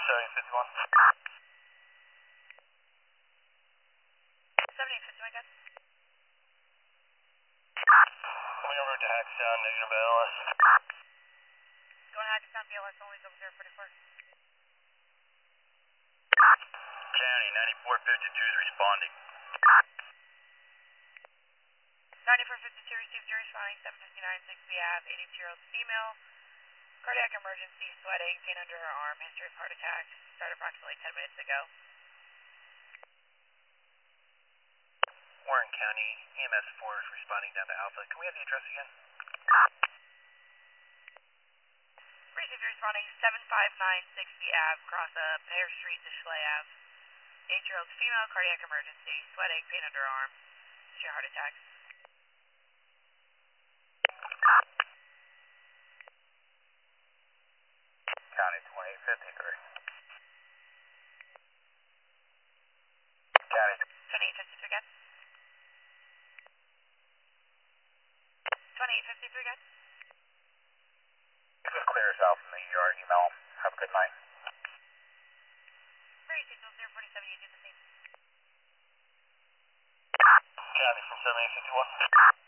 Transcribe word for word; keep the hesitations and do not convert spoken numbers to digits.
seventy fifty-one. seventy fifty-one, gun. Coming over to Hackstown, negative L S. Going to Hackstown, B L S only, double zero forty-four. County, ninety-four fifty-two is responding. ninety-four fifty-two received, you're responding, seven fifty-nine, six B Ave, eighty-two-year-old female. Cardiac emergency, sweating, pain under her arm, history of heart attack, started approximately ten minutes ago. Warren County, E M S four is responding down to Alpha. Can we have the address again? Received, you're responding, seven five nine six B Ave, across a Pear Street to Schley Ave. eight-year-old female, cardiac emergency, sweating, pain under her arm, history of heart attack. County, twenty-eight fifty-three. County. twenty-eight fifty-three, gun. twenty-eight fifty-three, gun. You can clear us out from the E R email. Have a good night. Received, zero forty-seven, you do the same. County from seventy-eight fifty-one.